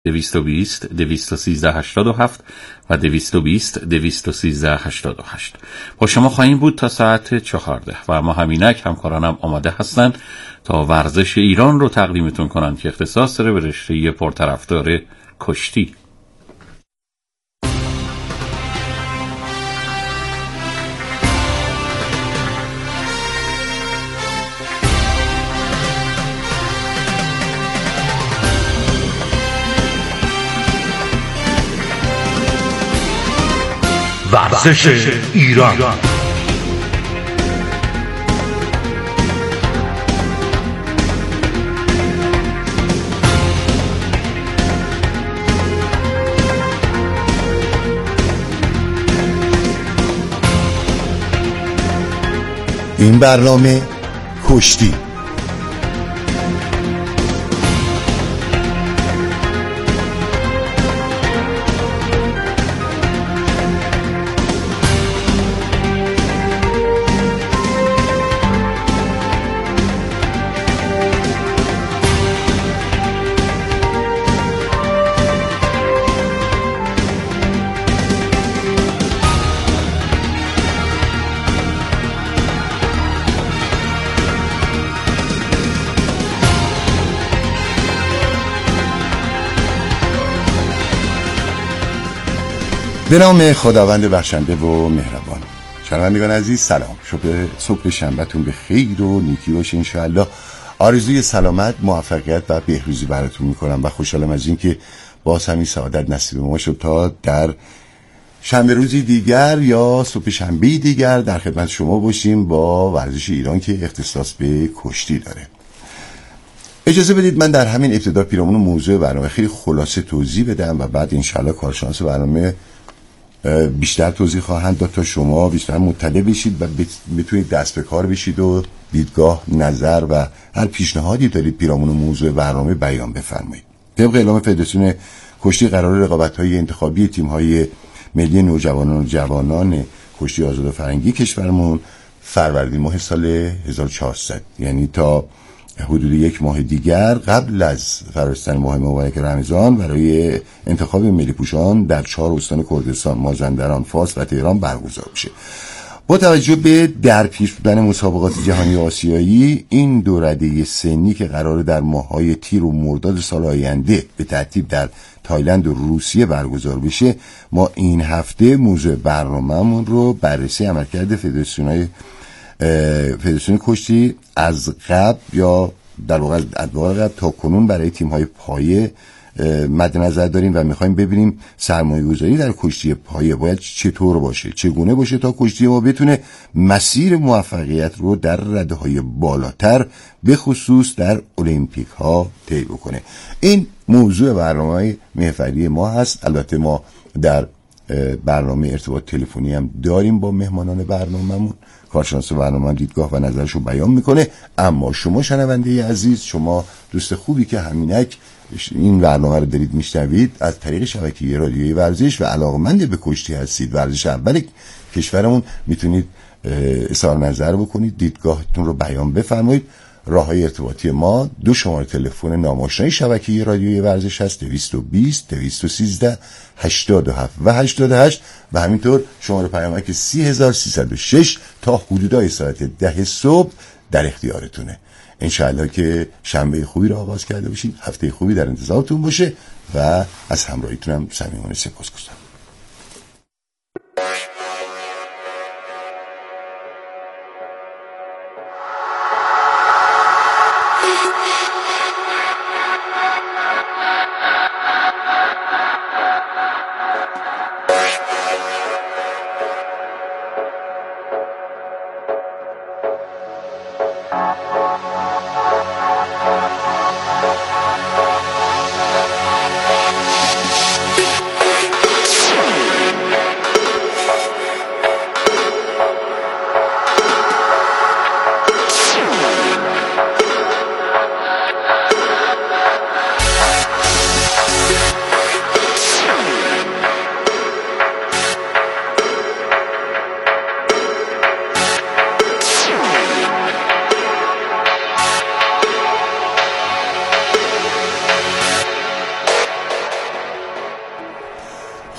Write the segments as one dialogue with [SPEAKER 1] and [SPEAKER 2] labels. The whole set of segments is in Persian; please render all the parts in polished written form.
[SPEAKER 1] 220 213 87 و 220 213 88. با شما خواهیم بود تا ساعت 14 و ما همینک همکارانم آماده هستند تا ورزش ایران رو تقدیمتون کنند که اختصاص داره به رشته پرطرفدار کشتی.
[SPEAKER 2] ورزش ایران.
[SPEAKER 3] این برنامه کشتی به نام خداوند بخشنده و مهربان. شنوندگان عزیز سلام. صبح شنبهتون به خیر و نیکی باشه انشاءالله. آرزوی سلامت، موفقیت و بهروزی براتون میکنم و خوشحالم از این که باز همین سعادت نصیب ما شد تا در شنبه روزی دیگر یا صبح شنبه دیگر در خدمت شما باشیم با ورزش ایران که اختصاص به کشتی داره. اجازه بدید من در همین ابتدا پیرامون موضوع برنامه خیلی خلاصه توضیح بدم و بعد انشاءالله کارشناس برنامه بیشتر توضیح خواهند داد تا شما بیشتر مطلع بشید و بتونید دست به کار بشید و دیدگاه، نظر و هر پیشنهادی دارید پیرامون موضوع برنامه بیان بفرمایید. طبق اعلام فدراسیون کشتی قرار رقابت‌های انتخابی تیم‌های ملی نوجوانان و جوانان کشتی آزاد و فرنگی کشورمون فروردین ماه سال 1400 یعنی تا حدود یک ماه دیگر قبل از فرارسیدن ماه مبارک رمضان برای انتخاب ملی پوشان در 4 استان کردستان، مازندران، فارس و تهران برگزار میشه. با توجه به در پیش بودن مسابقات جهانی آسیایی، این دو رده سنی که قراره در ماه‌های تیر و مرداد سال آینده به ترتیب در تایلند و روسیه برگزار بشه، ما این هفته موضوع برنامه‌مون رو بررسی عملکرد فدراسیون کشتی از قبل یا در واقع از ادوار قبل تا کنون برای تیم‌های پایه مد نظر داریم و می‌خوایم ببینیم سرمایه‌گذاری در کشتی پایه باید چطور باشه، چگونه باشه تا کشتی ما بتونه مسیر موفقیت رو در رده‌های بالاتر به خصوص در المپیک‌ها طی بکنه. این موضوع برنامه محوری ما هست. البته ما در برنامه ارتباط تلفنی هم داریم با مهمانان برنامه‌مون. کارشناس برنامه دیدگاه و نظرشو بیان میکنه. اما شما شنونده عزیز، شما دوست خوبی که همینک این برنامه رو دارید میشنوید از طریق شبکه رادیویی ورزش و علاقمند به کشتی هستید، ورزش اول کشورمون، میتونید اظهار نظر بکنید، دیدگاهتون رو بیان بفرمایید. راههای ارتباطی ما 2 شماره تلفن ناماشنای شبکه رادیویی ورزش هست: 220 213 87 و 88 و همینطور شماره پیامک 30306 تا حدودای ساعت 10 صبح در اختیارتونه. انشاءالله که شنبه خوبی رو آغاز کرده باشید، هفته خوبی در انتظارتون باشه و از همراهیتونم صمیمانه سپاسگزارم.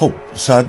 [SPEAKER 3] خب ساعت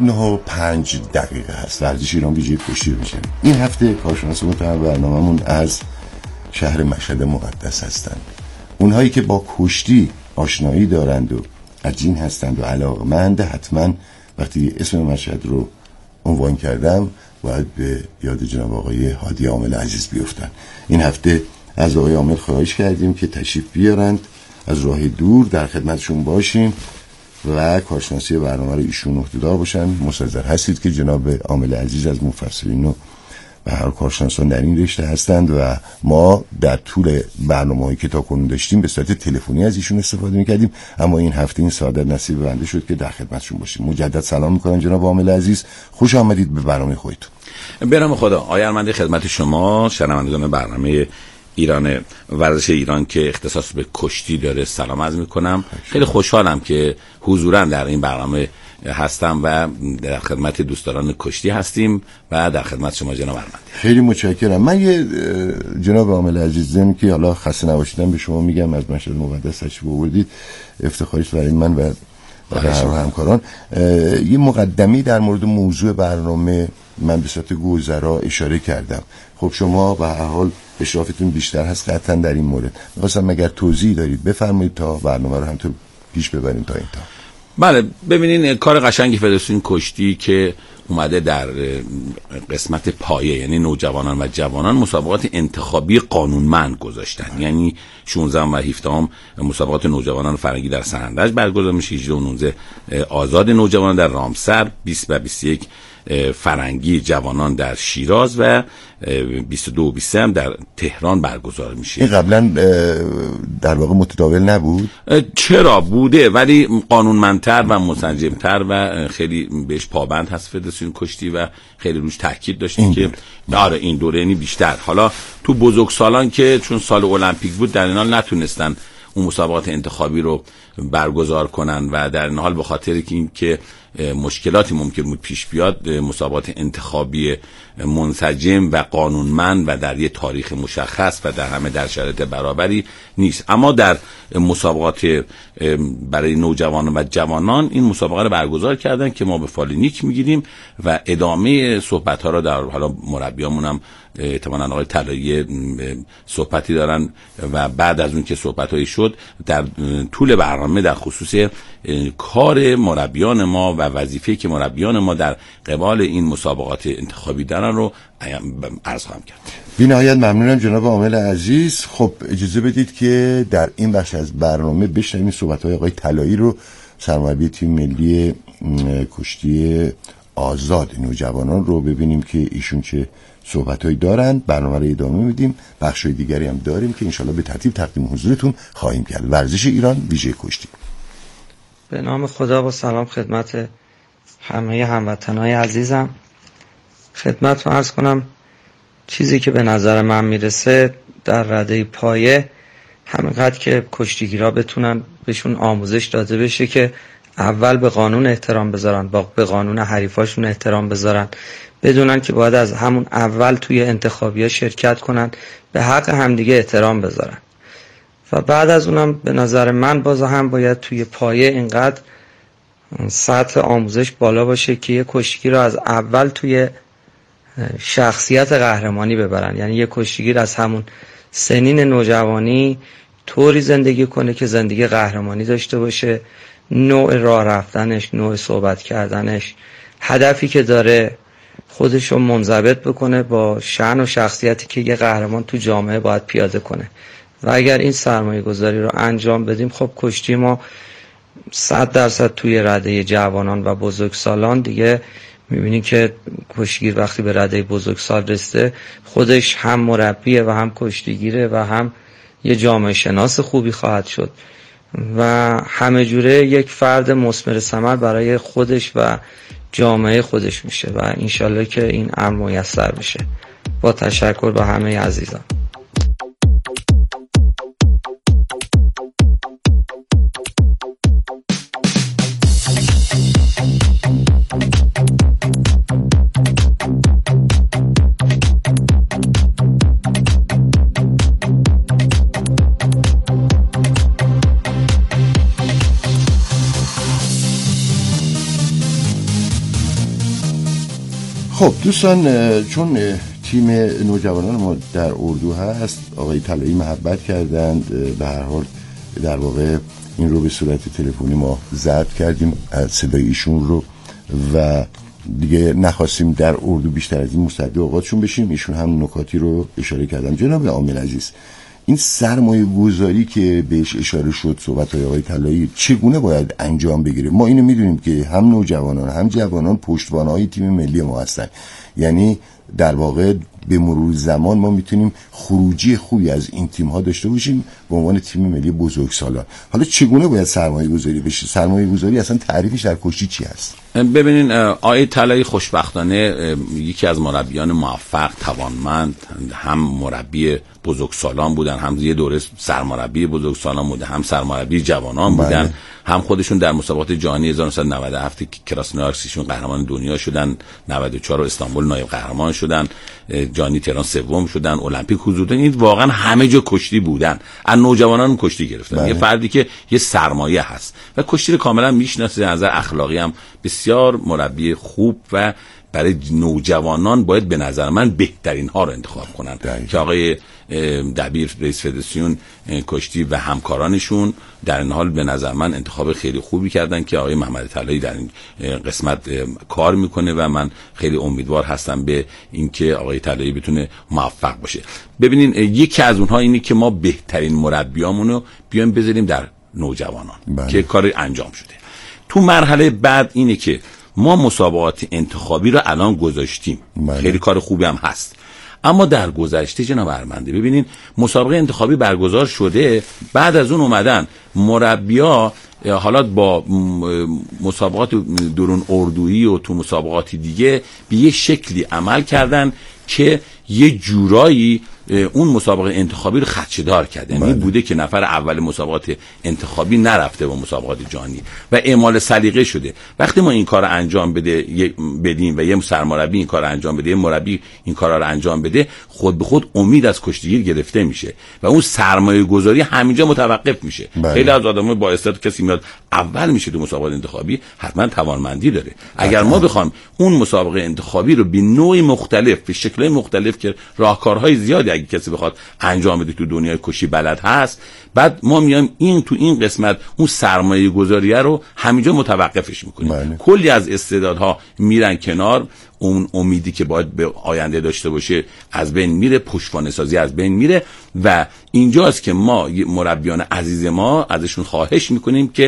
[SPEAKER 3] 9:05 هست. ورزش ایران ویژه کشتی رو میشه. این هفته کارشناس محترم برنامه‌مون از شهر مشهد مقدس هستند. اونهایی که با کشتی آشنایی دارند و عجین هستند و علاقمند، حتما وقتی اسم مشهد رو عنوان کردم باید به یاد جناب آقای هادی عامل عزیز بیفتن. این هفته از آقای عامل خواهش کردیم که تشریف بیارند، از راه دور در خدمتشون باشیم و کارشناسی برنامه رو ایشون عهده‌دار باشن. مستحضر هستید که جناب عامل عزیز از مفسرین و هر کارشناسان در این رشته هستند و ما در طول برنامه‌هایی که تا کنون داشتیم به صورت تلفنی از ایشون استفاده می‌کردیم، اما این هفته این سعادت نصیب بنده شد که در خدمتشون باشیم. مجدد سلام می‌کنم جناب عامل عزیز، خوش آمدید به برنامه خودتون.
[SPEAKER 1] به نام خدا. آقای ارمندی، خدمت شما شنوندگان برنامه ایران ورزش ایران که اختصاص به کشتی داره سلام عرض می‌کنم. خیلی خوشحالم که حضوراً در این برنامه هستم و در خدمت دوستداران کشتی هستیم و در خدمت شما جناب ارمندی.
[SPEAKER 3] خیلی متشکرم. من یه جناب عامل عزیزم که حالا خسته نباشیدم به شما میگم، از مشهد مقدس تشریف آوردید، افتخاریست برای من و همکاران. یه مقدمه در مورد موضوع برنامه من به صورت گذرا اشاره کردم. خب شما به هر حال اشرافتون بیشتر هست قطعا در این مورد. می‌خواستم اگر توضیح دارید بفرمایید تا برنامه رو همینطور پیش ببریم تا این تا.
[SPEAKER 1] بله، ببینین کار قشنگی فدراسیون کشتی که اومده در قسمت پایه، یعنی نوجوانان و جوانان، مسابقات انتخابی قانونمند گذاشتن. یعنی 16 و 17 مسابقات نوجوانان فرنگی در سرندج برگزار میشه، 18 و 19 آزاد نوجوانان در رامسر، 20 و 21 فرنگی جوانان در شیراز و 22 و 23 هم در تهران برگزار میشه.
[SPEAKER 3] این قبلا در واقع متداول نبود؟
[SPEAKER 1] چرا بوده، ولی قانونمندتر و منسجمتر و خیلی بهش پابند هست فدراسیون کشتی و خیلی روش تاکید داشتیم که آره این دوره یعنی بیشتر. حالا تو بزرگسالان که چون سال المپیک بود در این حال نتونستن اون مسابقات انتخابی رو برگزار کنن و در این حال به خاطر که مشکلاتی ممکن بود پیش بیاد، مسابقات انتخابی منسجم و قانونمند و در یه تاریخ مشخص و در همه در شرایط برابری نیست. اما در مسابقات برای نوجوانان و جوانان این مسابقه رو برگزار کردن که ما به فالینیک میگیریم و ادامه صحبت ها را در حالا مربیامون هم احتمالاً آقای طلایی صحبتی دارن و بعد از اون که صحبت‌هایی شد در طول برنامه در خصوص کار مربیان ما و وظیفه‌ای که مربیان ما در قبال این مسابقات انتخابی دارن رو عرض خواهم کرد.
[SPEAKER 3] بی‌نهایت ممنونم جناب عامل عزیز. خب اجازه بدید که در این بخش از برنامه بشنویم صحبت‌های آقای طلایی رو، سرمربی تیم ملی کشتی آزاد نوجوانان رو، ببینیم که ایشون چه صحبت‌هایی دارند. برنامه رو ادامه میدیم، بخش‌های دیگری هم داریم که انشالله به ترتیب تقدیم حضورتون خواهیم کرد. ورزش ایران ویژه کشتی.
[SPEAKER 4] به نام خدا با سلام خدمت همه هموطنای عزیزم. خدمتتون عرض کنم چیزی که به نظر من میرسه در رده پایه همینقدر که کشتیگیرا بتونن بهشون آموزش داده بشه که اول به قانون احترام بذارن، به قانون حریفاشون احترام بذارن، بدونن که باید از همون اول توی انتخابی‌ها شرکت کنن، به حق همدیگه احترام بذارن. و بعد از اونم به نظر من باز هم باید توی پایه اینقدر سطح آموزش بالا باشه که یه کشتیگیر رو از اول توی شخصیت قهرمانی ببرن. یعنی یه کشتیگیر از همون سنین نوجوانی طوری زندگی کنه که زندگی قهرمانی داشته باشه، نوع راه رفتنش، نوع صحبت کردنش، هدفی که داره خودش رو منضبط بکنه با شأن و شخصیتی که یه قهرمان تو جامعه باید پیاده کنه. و اگر این سرمایه گذاری رو انجام بدیم، خب کشتی ما 100% توی رده جوانان و بزرگسالان دیگه میبینی که کشتیگیر وقتی به رده بزرگسال رسیده خودش هم مربیه و هم کشتیگیره و هم یه جامعه شناس خوبی خواهد شد و همه جوره یک فرد مثمر ثمر برای خودش و جامعه خودش میشه و انشالله که این امر میسر بشه. با تشکر به همه عزیزان.
[SPEAKER 3] خب دوستان، چون تیم نوجوانان ما در اردو هست، آقای طلایی محبت کردند، به هر حال در واقع این رو به صورت تلفنی ما ضبط کردیم صدای ایشون رو و دیگه نخواستیم در اردو بیشتر از این مصدق اوقاتشون بشیم. ایشون هم نکاتی رو اشاره کردم. جناب عامل عزیز، این سرمایه گذاری که بهش اشاره شد صحبت‌های آقای طلایی چگونه باید انجام بگیره؟ ما اینو میدونیم که هم نوجوانان هم جوانان پشتوانه‌های تیم ملی ما هستن، یعنی در واقع به مرور زمان ما میتونیم خروجی خوبی از این تیم ها داشته باشیم به عنوان تیم ملی بزرگسالان. حالا چگونه باید سرمایه گذاری بشه؟ سرمایه گذاری اصلا تعریفش در کشتی چی هست؟
[SPEAKER 1] ببینین، آقای طلایی خوشبختانه یکی از مربیان موفق، توانمند، هم مربی بزرگسالان بودن، هم یه دوره سرمربی بزرگسالان بودن، هم سرمربی جوانان بودن.
[SPEAKER 3] بله.
[SPEAKER 1] هم خودشون در مسابقات جهانی 1997 که کراسنویارسیشون قهرمان دنیا شدن، 94 استانبول نایب قهرمان شدن، جهانی تهران سوم شدن، المپیک حضور داشتن. این واقعا همه جا کشتی بودن، از نوجوانان کشتی گرفتن.
[SPEAKER 3] بله.
[SPEAKER 1] یه فردی که یه سرمایه هست و کشتی رو کاملا میشناسه، از نظر اخلاقی هم بسیار مربی خوب و برای نوجوانان باید به نظر من بهترین ها رو انتخاب کنن که آقای دبیر رئیس فدراسیون کشتی و همکارانشون در این حال به نظر من انتخاب خیلی خوبی کردن که آقای محمد طلایی در این قسمت کار میکنه و من خیلی امیدوار هستم به اینکه آقای طلایی بتونه موفق باشه. ببینین، یکی از اونها اینه که ما بهترین مربیامون رو بیایم بذاریم در نوجوانان. بله. که کار انجام شده. تو مرحله بعد اینه که ما مسابقات انتخابی رو الان گذاشتیم. بله. خیلی کار خوبی هم هست. اما در گذشته جناب ارمنده، ببینین مسابقه انتخابی برگزار شده، بعد از اون اومدن مربی‌ها حالا با مسابقات درون اردویی و تو مسابقات دیگه به یه شکلی عمل کردن که یه جورایی اون مسابقه انتخابی رو خدشه‌دار کرد. یعنی بوده که نفر اول مسابقات انتخابی نرفته با مسابقات جهانی و اعمال سلیقه شده. وقتی ما این کار انجام بدیم و یه سرمربی این کار انجام بده، یه مربی این کارا رو انجام بده، خود به خود امید از کشتیگیر گرفته میشه و اون سرمایه گذاری همینجا متوقف میشه. خیلی از آدم‌ها با استعداد کسی میاد اول میشه تو مسابقات انتخابی، حتما توانمندی داره. اگر ما بخوام اون مسابقه انتخابی رو به نوع مختلف، به شکل‌های مختلف که راهکارهای زیادی اگه کسی بخواد انجام بده تو دنیای کشتی بلد هست، بعد ما میایم تو این قسمت اون سرمایه گذاریه رو همینجا متوقفش میکنیم. کلی از استعدادها میرن کنار، اون امیدی که باید به آینده داشته باشه از بین میره، پشتوانه سازی از بین میره و اینجاست که ما مربیان عزیز ما ازشون خواهش میکنیم که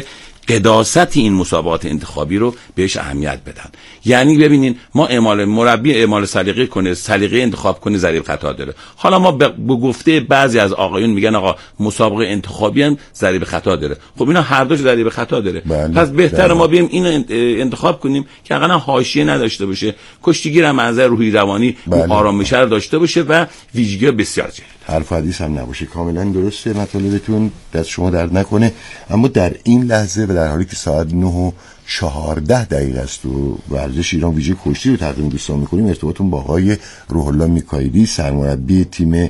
[SPEAKER 1] قداست این مسابقات انتخابی رو بهش اهمیت بدن. یعنی ببینین، ما مربی اعمال سلیقه کنه، سلیقه انتخاب کنه، ضریب خطا داره. حالا ما به گفته بعضی از آقایون میگن آقا مسابقه انتخابی هم ضریب خطا داره. خب اینا هر دوش ضریب خطا داره. پس بهتره ما بیایم اینو انتخاب کنیم که اقلا حاشیه نداشته باشه، کشتیگیر هم از نظر روحی روانی آرامش رو داشته باشه و ویژگی بسیار جالب.
[SPEAKER 3] حرف حدیث هم نباشه. کاملا درسته، مطالبتون دست شما درد نکنه. اما در این لحظه و در حالی که ساعت 9:14 است و ورزش ایران ویژه کشتی رو تقدیم دوستان میکنیم، ارتباطون با آقای روح الله میکائیلی، سرمربی تیم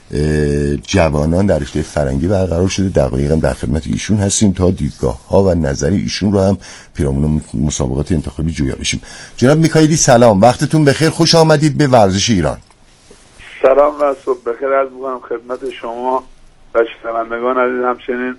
[SPEAKER 3] جوانان در رشته فرنگی برقرار شده. دقایقاً در خدمت ایشون هستیم تا دیدگاه ها و نظر ایشون رو هم پیرامون مسابقات انتخابی جویا بشیم. جناب میکائیلی سلام، وقتتون بخیر، خوش آمدید به ورزش ایران.
[SPEAKER 5] سلام و صبح بخیر عرض می‌کنم خدمت شما و شنوندگان عزیز، همچنین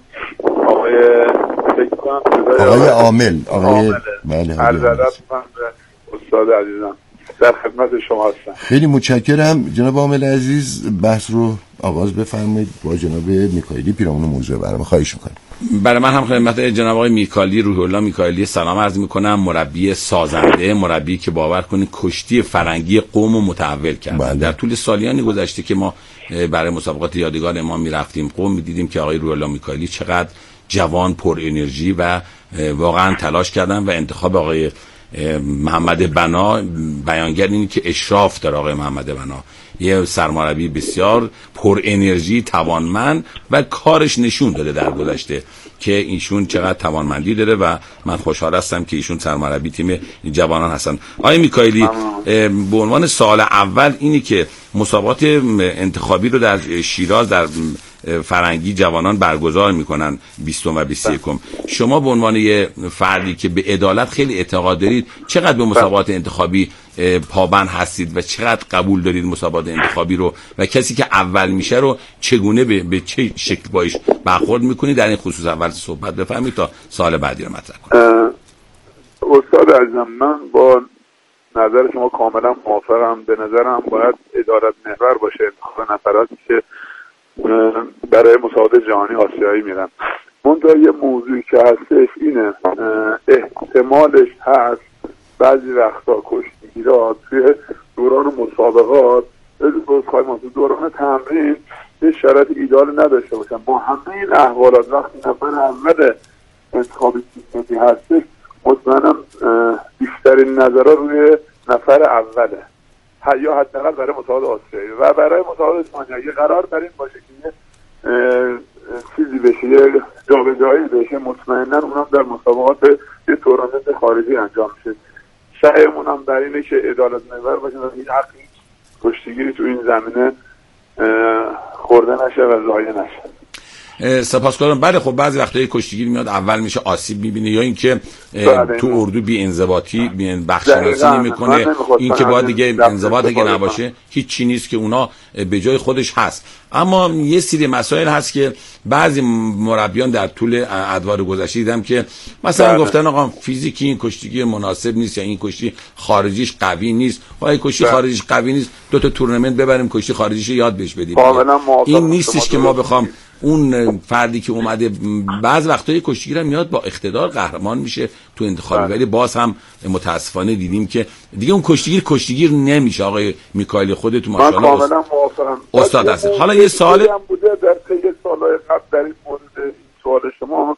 [SPEAKER 5] آقای
[SPEAKER 3] عامل.
[SPEAKER 5] بله، عرض ادب می‌کنم به استاد عزیزم، در خدمت شما هستم.
[SPEAKER 3] خیلی متشکرم جناب عامل عزیز. بحث رو آغاز بفرمایید با جناب میکائیلی پیرامون موضوع برنامه. خواهش می‌کنم.
[SPEAKER 1] برای من هم خدمت جناب آقای میکائیلی، روح الله میکائیلی سلام عرض میکنم. مربی سازنده، مربی که باور کنید کشتی فرنگی قم رو متحول کرد. در طول سالیانی گذشته که ما برای مسابقات یادگار ما میرفتیم قم، میدیدیم که آقای روح الله میکائیلی چقدر جوان، پر انرژی و واقعا تلاش کردن و انتخاب آقای محمد بنا بیانگر اینه که اشراف داره. آقای محمد بنا یه سرمربی بسیار پر انرژی، توانمند و کارش نشون داده در گذشته که ایشون چقدر توانمندی داره و من خوشحال هستم که ایشون سرمربی تیم جوانان هستن. آقای میکائیلی، به عنوان سال اول اینی که مسابقات انتخابی رو در شیراز در فرنگی جوانان برگزار میکنن 20 و 21. شما به عنوان یه فردی که به عدالت خیلی اعتقاد دارید، چقدر به مسابقات انتخابی پابند هستید و چقدر قبول دارید مسابقات انتخابی رو و کسی که اول میشه رو چگونه به چه شکل باش برخورد میکنید؟ در این خصوص اول صحبت بفرمایید تا سوال بعدی رو مطرح کنم.
[SPEAKER 5] استاد عزیزم، من با نظر شما کاملا موافقم. به نظرم باید عدالت محور باشه انتخاب نفراتی که برای مسابقات جهانی آسیایی میرن. منتها یه موضوعی که هستش اینه، احتمالش هست بعضی وقتا کشتیگیرها توی دوران مسابقات دوران تمرین یه شرایط ایدال نداشته باشن. با همه این احوالات وقتی نفر اول انتخابی سیستمی هستش، مطمئنم بیشترین نظرها روی نفر اوله، یا حداقل برای مسابقات آسیایی و برای مسابقات جهانی. قرار بر این باشه که چیزی بشه، یه جابجایی بشه، مطمئنا اونم در مسابقات یه تورنمنت خارجی انجام میشه. سعیمون هم بر اینه که عدالت محور باشه و هیچ کشتیگیری تو این زمینه خورده نشه و ضایع نشه.
[SPEAKER 1] سپاسگزارم. بله خب بعضی وقتا کشتیگیر میاد اول میشه آسیب میبینه، یا اینکه تو اردو بی انضباطی بخشناسی نمیکنه، این که باید دیگه انضباط اگه نباشه هیچ چی نیست که اونا به جای خودش هست. اما یه سری مسائل هست که بعضی مربیان در طول ادوار گذشته دیدم که مثلا گفتن آقا فیزیکی این کشتیگیر مناسب نیست، یا این کشتی خارجیش قوی نیست. این کشتی خارجیش قوی نیست، 2 تا تورنمنت ببریم کشتی خارجیشو یاد بهش بدیم. این نیستش که ما بخوام اون فردی که اومده. بعض وقتای کشتیگیر میاد با اقتدار قهرمان میشه تو انتخابی، ولی باز هم متاسفانه دیدیم که دیگه اون کشتیگیر نمیشه. آقای میکائیلی خودتون ماشاءالله استاد هستید. حالا یه سوال
[SPEAKER 5] بوده در طی سال‌های قبل در این مورد، این سوال شما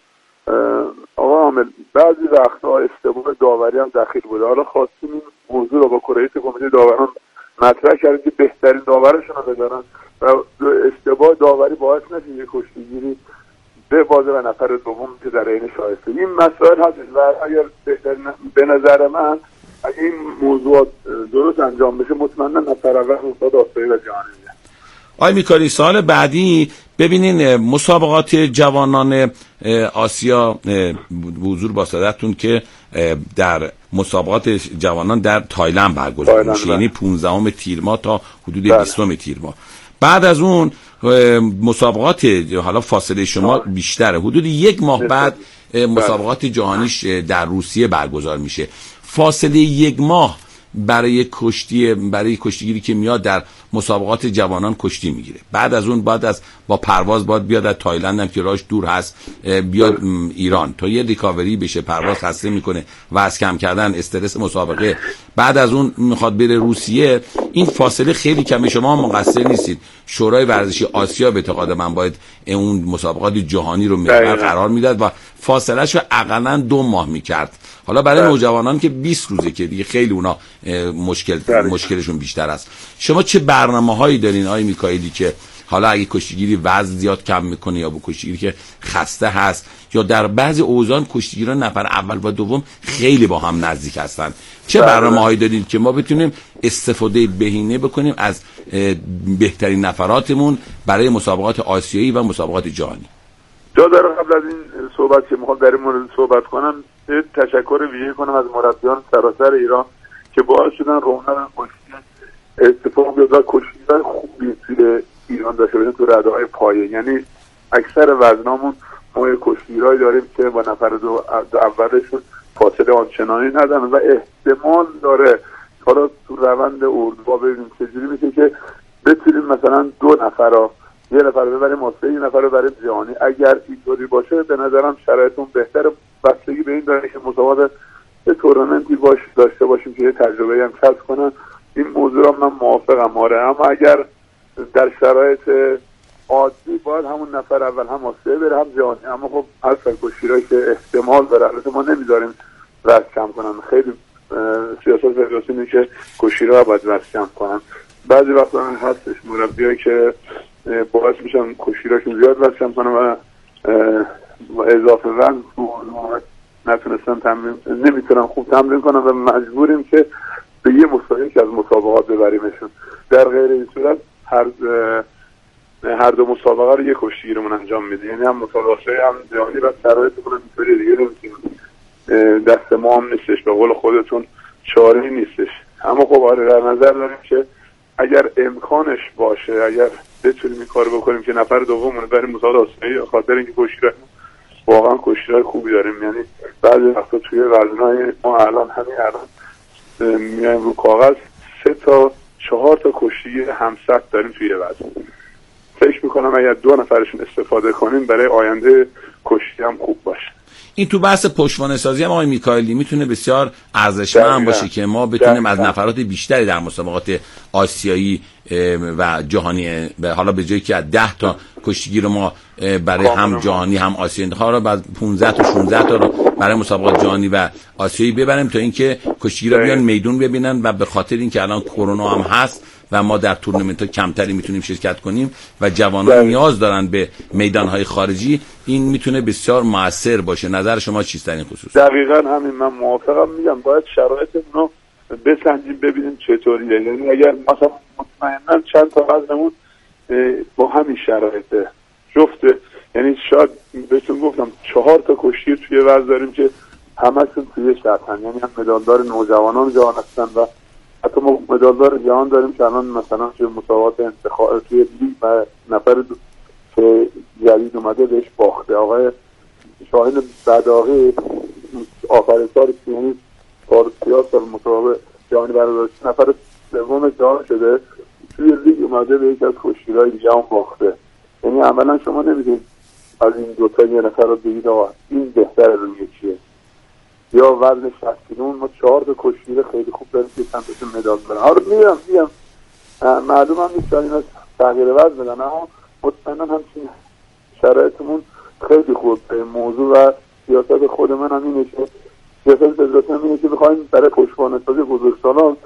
[SPEAKER 5] آقا عامل، بعضی وقت‌ها اشتباه داوری هم دخیل بوده. حالا خواستیم این موضوع رو با رئیس کمیته داوران مطرح کردیم که بهترین داورشون رو بذارن و اشتباه داوری باعث نشه یه کشتیگیری به بازه و نفر دوم که در عین شایسته. این مسائل هست و اگر بهترین به نظر من اگه این موضوعات درست انجام بشه، مطمئنا نفر اول مسابقات آسیایی و جهانی میشه.
[SPEAKER 1] آقای میکائیلی، سال بعدی ببینین مسابقات جوانان آسیا حضور با سعادتتون که در مسابقات جوانان در تایلند برگزار میشه، یعنی 15 تیر ماه تا حدود 20 تیر ماه. بعد از اون مسابقات، حالا فاصله شما بیشتره، حدود 1 ماه بعد مسابقات جهانیش در روسیه برگزار میشه. فاصله 1 ماه برای کشتیگیری که میاد در مسابقات جوانان کشتی میگیره. بعد از اون با پرواز باید بیاد از تایلند هم که راهش دور هست بیاد ایران تا یه ریکاوری بشه، پرواز خسته میکنه، وزن کم کردن، استرس مسابقه. بعد از اون میخواد بره روسیه. این فاصله خیلی کمه. شما مقصر نیستید. شورای ورزشی آسیا به اعتقاد من باید اون مسابقات جهانی رو محور قرار میداد و فاصلهش رو حداقل 2 ماه میکرد. حالا برای نوجوانان که 20 روزه که دیگه خیلی اونا مشکلشون بیشتر است. شما چه برنامه‌هایی دارین آقای میکائیلی که حالا اگه کشتیگیری وزن زیاد کم میکنه یا با کشتیگیری که خسته هست، یا در بعضی اوزان کشتیگیران نفر اول و دوم خیلی با هم نزدیک هستن، چه برنامه‌هایی دارین که ما بتونیم استفاده بهینه بکنیم از بهترین نفراتمون برای مسابقات آسیایی و مسابقات جهانی؟
[SPEAKER 5] جا داره قبل از این صحبت که میخوام در این مورد صحبت کنم تشکر ویژه کنم از مربیان سراسر ایران که باعث شدن رونق کشتی اتفاق بیفته. کشتیگیران خوبی توی ایران داشته باشیم تو رده‌های پایه، یعنی اکثر وزنامون ما کشتیگیرایی داریم که با نفر دو اولشون فاصله آنچنانی ندارن و احتمال داره حالا تو روند اردوها ببینیم چجوری میشه که بتونیم مثلا 2 نفر رو، یه نفر رو ببریم آسیایی، یه نفر رو بریم جهانی. اگر اینطوری باشه به نظرم شرایطمون بهتره. بستگی به این داره که مسابقات تورنمنتی داشته باشیم که یه تجربه هم کسب کنن. این موضوع رو من موافقم. آره، اما اگر در شرایط عادی باید همون نفر اول هم آسیایی بره هم جهانی. اما خب اصلا کشتیگیرایی که احتمال داره، البته ما نمیذاریم وزن کم کنن، خیلی سیاست فدراسیون اینه که کشتیگیرها باید وزن کم کنن. بعضی وقتا هستش مربیایی که باعث میشن کشتیگیراشون زیاد وزن کم کنن و اضافه وزن نتونستن نمیتونن خوب تمرین کنن و مجبوریم که به یه مسابقه از مسابقات ببریمشون. در غیر این صورت هر هر دو مسابقه رو یک کشتیگیرمون انجام میده، یعنی هم مسابقه هم جهانی و شرایطمون هم اینطوری دیگه نمیتونیم، دست ما هم نیستش، به قول خودتون چاره‌ای نیستش. اما خب آره در نظر داریم که اگر امکانش باشه، اگر بتونیم این کارو بکنیم که نفر دومون بریم مسابقه آسیایی، خاطر اینکه کشتی واقعا کشتی‌های خوبی داریم، یعنی بعضی وقتا توی وزن‌های ما الان میایم رو کاغذ 3 تا 4 تا کشتیگیر همسط داریم توی وزن. فکر میکنم اگر 2 نفرشون استفاده کنیم برای آینده کشتی هم خوب باشه.
[SPEAKER 1] این تو بحث پشتوانه سازی هم آقای میکائیلی میتونه بسیار ارزشمند باشه که ما بتونیم از نفرات بیشتری در مسابقات آسیایی و جهانی، حالا به جایی که از 10 تا کشتیگیر ما برای هم جهانی هم آسیایی انتخاب رو بعد 15 تا 16 تا رو برای مسابقات جهانی و آسیایی ببریم تا اینکه کشتیگیرا بیان میدون ببینن و به خاطر اینکه الان کرونا هم هست و ما در تورنمنت ها کمتری میتونیم شرکت کنیم و جوانان نیاز دارن به میدانهای خارجی، این میتونه بسیار موثر باشه. نظر شما چیست در این خصوص؟
[SPEAKER 5] دقیقاً همین، من موافقم. میگم باید شرایطمون رو بسنجیم ببینیم چطوریه، یعنی اگر مثلا مطمئنا چند تا وزنمون با همین شرایطه جفته، یعنی شاید بهتون گفتم 4 تا کشتی توی وزن داریم که همشون توی شرطن، یعنی هم مدالدار نوجوانان جهان هستن و حتی ما مدالدار جهان داریم که الان مثلا توی مسابقات انتخاب توی لیگ و نفر که جدید اومده بهش باخته، آقای شاهین بداغی آخر سال یعنی پارسیاس سال مسابقه جهانی برگزار نفر سوم جهان شده، توی لیگ اومده به یک از کشتی‌های دیگه هم باخته. یعنی عملا شما نمیدونید از این دوتا یه نفر رو بگید آقا این بهتر از اون یکیه. یا وزن 60 کیلو ما 4 تا کشتیگیر خیلی خوب داریم که چند تا مدال برن. آره میگم معلوم هم نیست داریم از تغییر وزن بدن، اما مطمئنا همچین شرایطمون خیلی خوب. موضوع و سیاست خود من هم اینه که سیاست فدراسیون هم اینه که بخوایم برای پشتوانه سازی بزرگسالان،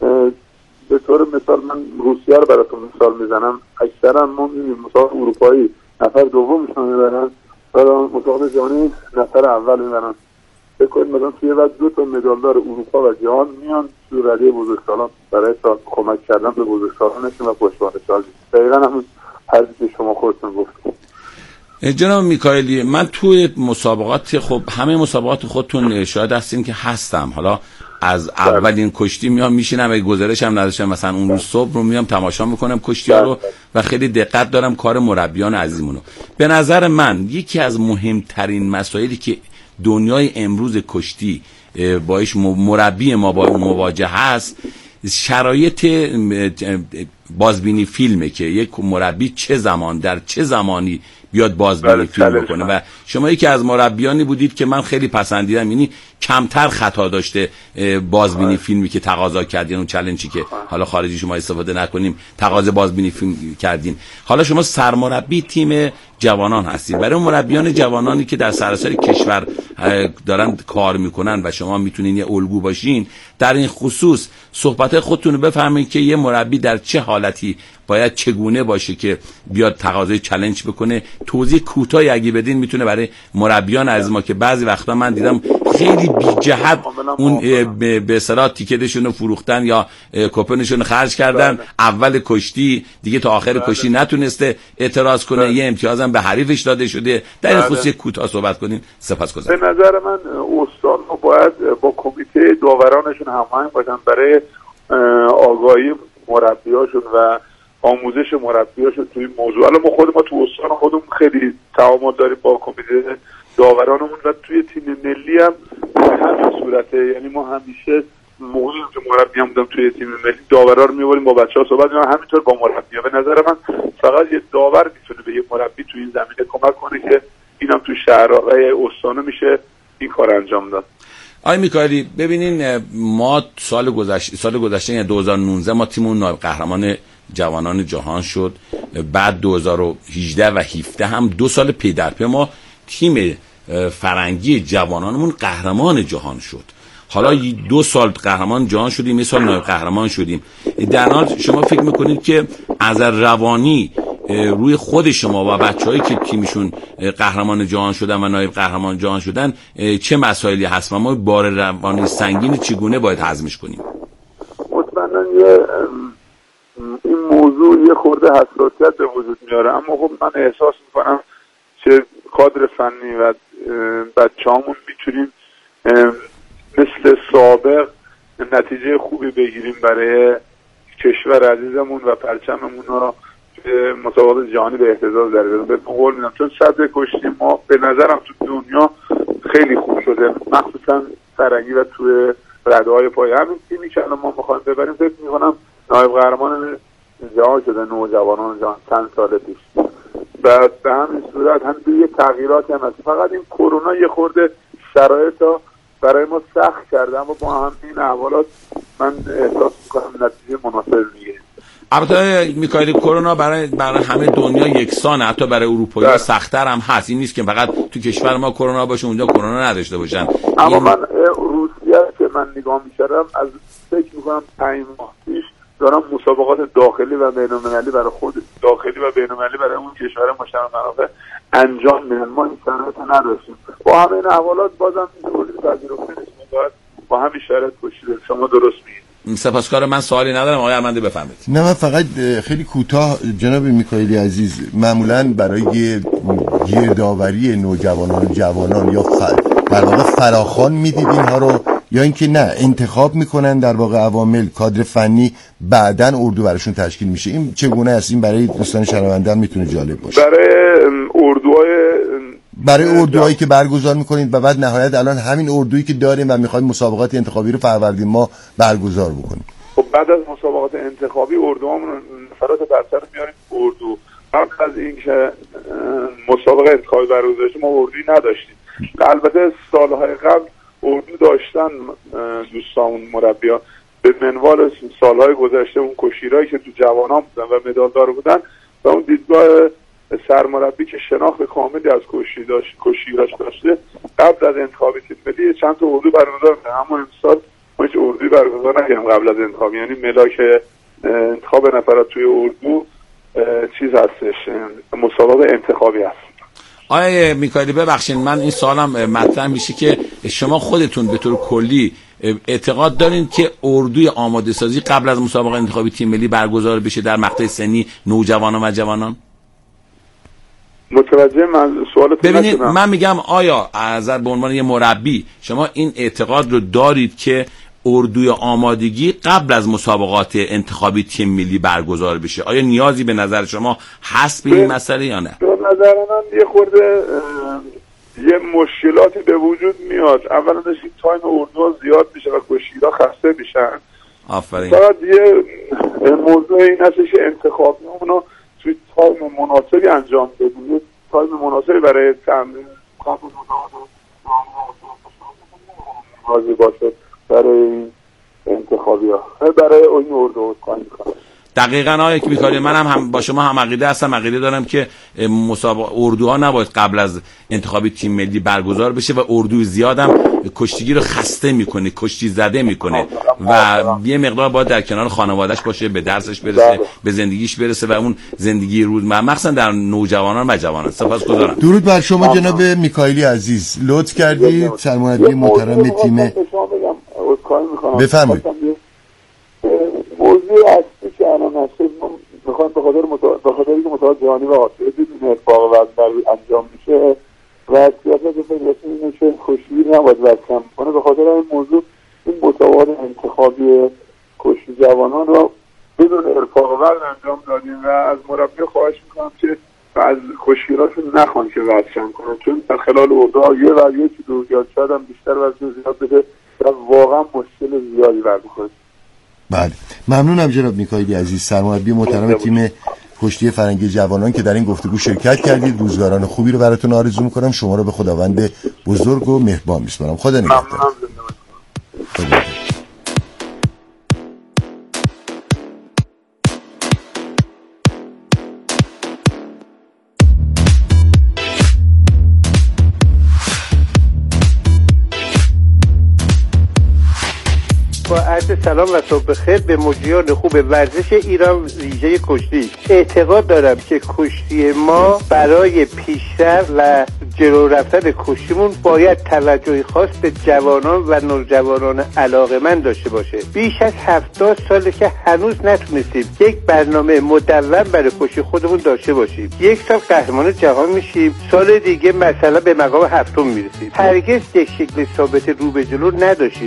[SPEAKER 5] به طور مثال من روسیه رو براتون مثال میزنم، اکثرا ما میبینیم مسابقات اروپایی نفر دومشون میبرن و مسابقات جهانی نفر اول میبرن. بکنید مثلا توی وقت 2 تا مدالدار اروپا و جهان میان توی رده بزرگسالان برای کمک کردن به بزرگسالانشون و پشتوانه سازی. دقیقاً همون حرفی که شما خودتون گفتید.
[SPEAKER 1] جناب میکائیلی، من توی مسابقات، خب همه مسابقات خودتون شاهد هستین که هستم، حالا از اولین کشتی میام میشینم و گزارش هم نداشتم، مثلا اون روز صبح رو میام تماشا میکنم کشتی ها رو و خیلی دقت دارم کار مربیان عزیزمونو. به نظر من یکی از مهمترین مسائلی که دنیای امروز کشتی باش مربی ما با مواجه هست، شرایط بازبینی فیلمه که یک مربی چه زمان در چه زمانی بیاد بازبینی فیلم بکنه. و شما یکی از مربیانی بودید که من خیلی پسندیدم، یعنی کمتر خطا داشته بازبینی فیلمی که تقاضا کردین، اون چالنجی که حالا خارجی شما استفاده نکنیم تقاضا بازبینی فیلم کردین. حالا شما سرمربی تیم جوانان هستید، برای مربیان جوانانی که در سراسر کشور دارن کار میکنن و شما میتونین یه الگو باشین در این خصوص، صحبت خودتون رو بفهمین که یه مربی در چه حالتی باید چگونه باشه که بیاد تقاضای چالش بکنه. توضیح کوتاهی اگه بدین میتونه برای مربیان از ما که بعضی وقتا من دیدم خیلی بی جهت اون به اصطلاح تیکتشون رو فروختن یا کوپنشون رو خرج کردن، اول کشتی دیگه تا آخر کشتی نتونسته اعتراض کنه، یه امتیازم به حریفش داده شده. در این خصوص کوتاه صحبت کنین. سپاسگزارم.
[SPEAKER 5] به نظر من استادها باید با کمیته داورانشون هماهنگ باشن برای آگاهی مربیاشون و آموزش مربیاشون توی این موضوع. الان ما تو استان خودمون خیلی تعامل داریم با کمیته داورانمون و توی تیم ملی هم همین صورته. یعنی ما همیشه موقعی که مربی هم بودم توی تیم ملی داورا رو می‌بریم با بچه‌ها صحبت می‌کنیم، همینطور با مربی‌ها. به نظر من فقط یه داور میتونه به یه مربی توی این زمینه کمک کنه که اینم تو شهرهای استان میشه این کار انجام داد.
[SPEAKER 1] آقای میکائیلی ببینین، ما سال گذشته یعنی 2019 ما تیممون نایب قهرمان جوانان جهان شد. بعد 2018 و 17 هم 2 سال پی در پی ما تیم فرنگی جوانانمون قهرمان جهان شد. حالا 2 سال قهرمان جهان شدیم، 1 سال نایب قهرمان شدیم. در حال شما فکر میکنید که از روانی روی خود شما و بچه‌هایی که تیمشون قهرمان جهان شدن و نایب قهرمان جهان شدن چه مسائلی هست و ما بار روانی سنگین چگونه باید هضمش کنیم؟
[SPEAKER 5] مطمئنا این موضوع موضوع یه خورده حساسیت به وجود میاره، اما خب من احساس میکنم که کادر فنی و بچه‌هامون میتونیم مثل سابق نتیجه خوبی بگیریم برای کشور عزیزمون و پرچممون رو به مسابقات جهانی به اهتزاز در بیاریم. به قول میدم چون سطح کشتی ما به نظرم تو دنیا خیلی خوب شده، مخصوصا فرنگی و توی رده‌های پای. همین تیمی که الان ما می‌خوایم ببریم فکر می‌کنم نایب قهرمان جهان شده، نوجوانان جهان چند سال پیش. و به همین صورت هم یه تغییراتی هم هست. فقط این کرونا یه خورده شرایط رو برای ما سخت کرده، اما با همین احوالات من احساس می‌کنم نتیجه مناسب میگیریم.
[SPEAKER 1] البته میکائیل کرونا برای همه دنیا یکسانه، حتی برای اروپایی‌ها سخت‌تر هم هست. این نیست که فقط تو کشور ما کرونا باشه اونجا کرونا نداشته باشن.
[SPEAKER 5] اما من روسیه که من نگاه می‌کردم از فکر می‌کنم 5 ماه پیش دارم مسابقات داخلی و بین‌المللی برای خود داخلی و بین‌المللی برای اون کشور مشترک منافع انجام میدن. ما این شرایط نداشتیم. با همین احوالات بازم تولید پذیرفته نیست. با همین شرایط کشیده. شما درست میگید.
[SPEAKER 1] سپاسگزارم. من سوالی ندارم. آقای ارمندی بفرمایید.
[SPEAKER 3] نه من فقط خیلی کوتاه جناب میکائیلی عزیز، معمولا برای گردآوری نوجوانان و جوانان یا در واقع فراخوان میدید اینها رو، یا اینکه نه انتخاب میکنن در واقع عوامل کادر فنی بعدن اردو براشون تشکیل میشه؟ این چگونه است؟ این برای دوستان شنونده میتونه جالب باشه. برای اردوهایی که برگزار میکنید و بعد نهایت الان همین اردویی که داریم و میخوایم مسابقات انتخابی رو فروردین ما برگزار بکنیم.
[SPEAKER 5] خب بعد از مسابقات انتخابی اردوهامون نفرات برتر میاریم اردو. قبل از اینکه مسابقه انتخابی برگزار شه ما اردویی نداشتیم. البته سالهای قبل اردو داشتن دوستامون مربیان به منوال سالهای گذشته اون کشیرایی که تو جوانان بودن و مدالدار بودن و اون دیدگاه سرمربی که شناخت کاملی از کشیراش داشته قبل از انتخاب تیم ملی چند تا اردو برگزار کرد. اما امسال ما هیچ اردویی برگزار نکردیم قبل از انتخاب، یعنی ملاک انتخاب نفرات توی اردو چیز هستش، مسابقه انتخابی هست.
[SPEAKER 1] آقای میکائیلی ببخشید من این سوالم مطرح میشه که شما خودتون به طور کلی اعتقاد دارین که اردوی آماده سازی قبل از مسابقه انتخابی تیم ملی برگزار بشه در مقطع سنی نوجوانان و جوانان؟
[SPEAKER 5] متوجه من سوالتون
[SPEAKER 1] ببینید
[SPEAKER 5] نشدم.
[SPEAKER 1] من میگم آیا از به عنوان یه مربی شما این اعتقاد رو دارید که اردوی آمادگی قبل از مسابقات انتخابی تیم ملی برگزار بشه؟ آیا نیازی به نظر شما هست به این مسئله یا نه؟
[SPEAKER 5] به نظر من یه خورده یه مشکلاتی به وجود میاد. اولا این تایم اردوها زیاد میشه و کشیرها خسته میشن.
[SPEAKER 1] آفرین.
[SPEAKER 5] فقط یه موضوع این هستش که انتخابی اونو توی تایم مناسبی انجام بدید، تایم مناسبی برای تمرین حاضر باشه برای این انتخابی ها، برای این اردو کاری میکنم.
[SPEAKER 1] دقیقاً آقای میکائیلی من هم با شما هم عقیده هستم، عقیده دارم که مسابقه اردوها نباید قبل از انتخابی تیم ملی برگزار بشه و اردوی زیادم کشتیگی رو خسته میکنه، کشتی زده میکنه و یه مقدار باید در کنار خانواده‌اش باشه، به درسش برسه، به زندگیش برسه و اون زندگی روزمره مخصوصا در نوجوانان و جوانان. سپاسگزارم.
[SPEAKER 3] درود بر شما جناب میکائیلی عزیز، لطف کردید. سرمربی محترم تیم بفرمایید.
[SPEAKER 5] موضوع اصلی که الان هست میخوایم به خاطر اینکه مسابقات جهانی و آسیایی بدون ارفاق وزن انجام میشه و سیاست فدراسیون اینه که کشتی نباید وزن کم کنه. به خاطر این موضوع این مسابقات انتخابی کشتی جوانان رو بدون ارفاق وزن انجام دادیم و از مربی خواهش میکنم که از کشتیراشون نخوان که وزن کم کنن، چون در خلال اردوها یه و یکی دو یا شاید هم بیشتر وزن زیاد بده و واقعا مشکل زیادی برمیخوره.
[SPEAKER 3] بله ممنونم جناب میکائیلی عزیز، سرمربی محترم تیم کشتی فرنگی جوانان که در این گفتگو شرکت کردید. روزگاران خوبی رو براتون آرزو میکنم. شما رو به خداوند بزرگ و مهربان میسپارم. خدا نگهدار.
[SPEAKER 6] با عرض سلام و صبح بخیر به مجریان خوب ورزش ایران ویژه کشتی. اعتقاد دارم که کشتی ما برای پیشرفت و جلو رفتن کشتیمون باید توجهی خاص به جوانان و نوجوانان علاقه‌مند داشته باشه. بیش از 70 ساله که هنوز نتونستیم یک برنامه مدون برای کشتی خودمون داشته باشیم. یک سال قهرمان جهان میشیم، سال دیگه مثلا به مقام هفتم میرسیم. هرگز یک شکل ثابت رو به جلو نداشتیم.